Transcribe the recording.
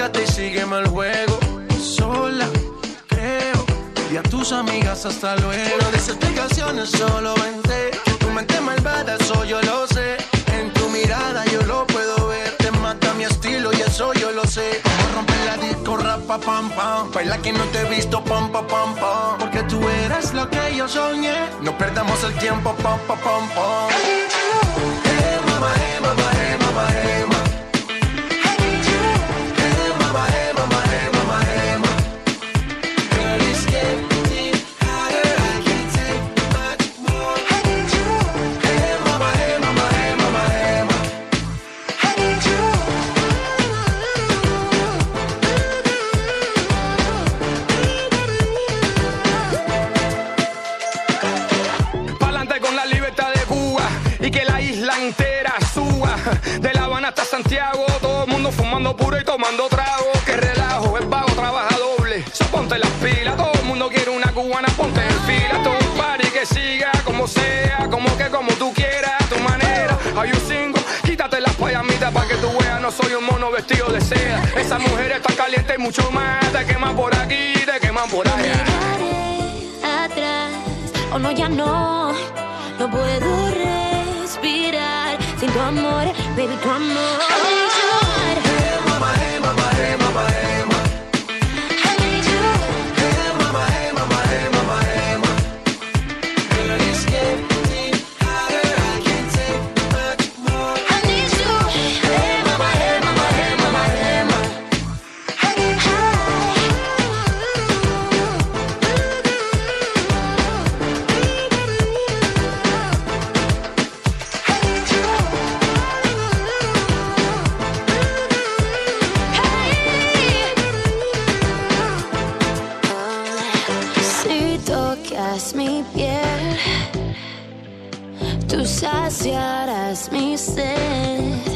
Olvídate y sígueme el juego. Sola, creo. Y a tus amigas hasta luego. No des explicaciones, solo vente. Que tu mente malvada, eso yo lo sé. En tu mirada yo lo puedo ver. Te mata mi estilo y eso yo lo sé. Vamos a romper la disco, rapa, pam, pam. Baila que no te he visto, pam, pam, pam, pam. Porque tú eres lo que yo soñé. No perdamos el tiempo, pam, pam, pam, pam. Hey, mama, hey, mama, hey, mama, hey, mama. De La Habana hasta Santiago, todo el mundo fumando puro y tomando trago. Que relajo, el vago trabaja doble. So ponte las pilas, todo el mundo quiere una cubana, ponte en fila. Todo un party que siga como sea, como tú quieras, a tu manera. Hay un single, quítate las payamitas pa' que tú veas. No soy un mono vestido de seda. Esa mujer está caliente y mucho más. Te queman por aquí, te queman por allá. Miraré atrás, oh no, ya no. No puedo respirar sin tu amor, baby, tu amor. Hey, mama, hey, mama, hey, mama, hey, mama. Hey, mama, hey, mama, hey, mama, hey, mama. Girl, it's getting hotter, I can't take much more. I need you. Hey, mama, hey, mama, hey, mama, hey, mama. Si tocas mi piel, tú saciarás mi sed.